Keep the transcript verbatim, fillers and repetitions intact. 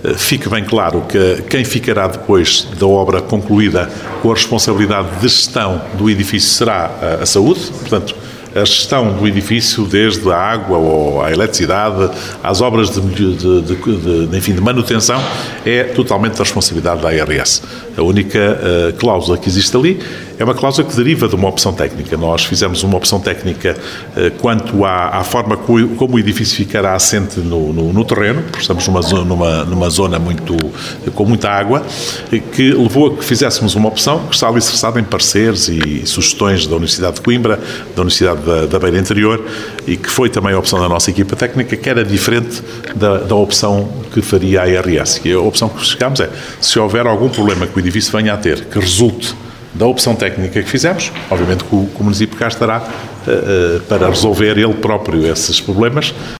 fique bem claro que quem ficará depois da obra concluída com a responsabilidade de gestão do edifício será a saúde, portanto, a gestão do edifício, desde a água ou a eletricidade, às obras de, de, de, de, enfim, de manutenção, é totalmente da responsabilidade da A R S. A única uh, cláusula que existe ali é uma cláusula que deriva de uma opção técnica. Nós fizemos uma opção técnica uh, quanto à, à forma co, como o edifício ficará assente no, no, no terreno, porque estamos numa zona, numa, numa zona muito, com muita água, que levou a que fizéssemos uma opção que está alicerçada em pareceres e sugestões da Universidade de Coimbra, da Universidade da, da Beira Interior, e que foi também a opção da nossa equipa técnica, que era diferente da, da opção que faria a A R S. E a opção que chegámos é, se houver algum problema que o edifício venha a ter, que resulte da opção técnica que fizemos, obviamente que o, que o município cá estará uh, uh, para resolver ele próprio esses problemas.